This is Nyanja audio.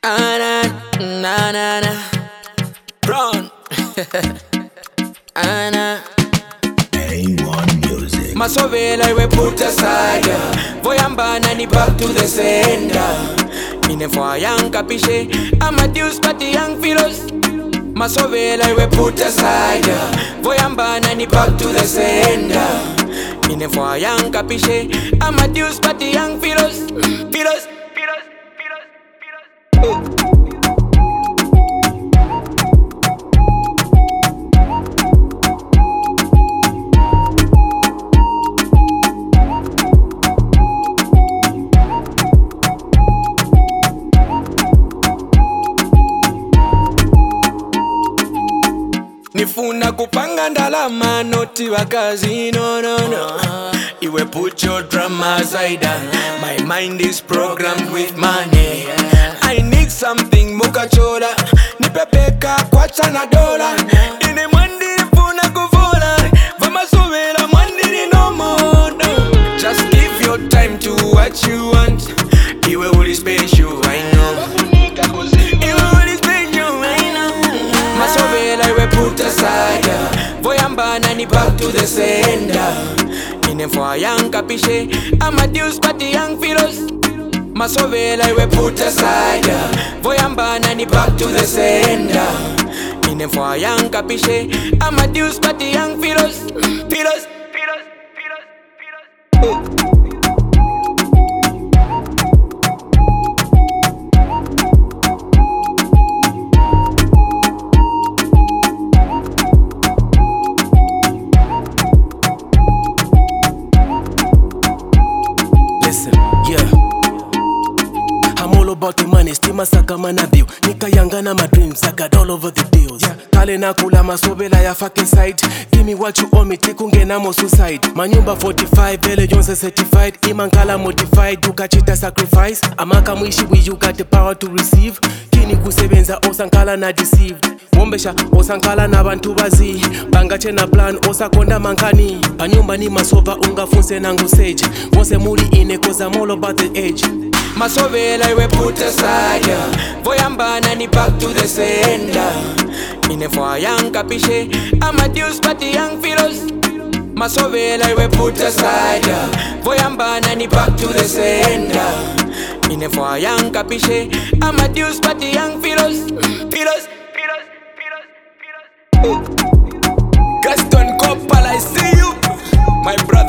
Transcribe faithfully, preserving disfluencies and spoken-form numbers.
Ah, na, na, na, na. Brown. Ah, na. A one Music. Masovela iwe put aside. Voyambana ni back to the sender. Inefwa young capiche. I'm a deuce but the young philos. Masovela iwe put aside. Voyambana ni back to the sender. Inefwa young capiche. I'm a deuce but the young philos. Philos. Nifuna kupanga ndalama noti wakazi no no no. Iwe put your drama aside. My mind is programmed with money. I need something mukachola. Nipepeka kwa chana dola. Ine mwandi nifuna kuvola. Vama sovela mwandi ni no more no. Just give your time to what you want. Iwe uli special I know. Iwe uli special I know. Masovela iwe put aside. Voyambana ni back to the sender. Inefwa young capiche. I'm a deuce but the young philos. Masovela iwe put aside. Voyambana ni back to the sender. Inefwa young capiche. I'm a deuce but the young philos. Philos. Philos. Philos. Philos. Listen, yeah. I'm all about the money, still masaka mana bill. Nika yanga na my dreams, I got all over the deals. Yeah. Kale na kula masovela ya fucking side. Give me what you owe me, tikunge na mo suicide. Manyumba forty-five, Bele Jones certified. Imankala modified, ukachita sacrifice. Amaka mwishi we you got the power to receive. Kini kusebenza osankala na deceived. Wombesha osankala na bantu bazi. Bangache na plan osakonda mankani. Panyumba ni masova ungafunse nangu sage. Wose muri ine cause I'm all about the age. Masovela iwe put aside. Voyambana ni back to the sender. Inefwa young capiche. I'm a deuce but the young philos. Masovela iwe put aside. Voyambana ni back to the sender. Inefwa young capiche. I'm a deuce but the young philos. Philos. Philos. Philos. Philos. Gaston Copal, I see you, my brother.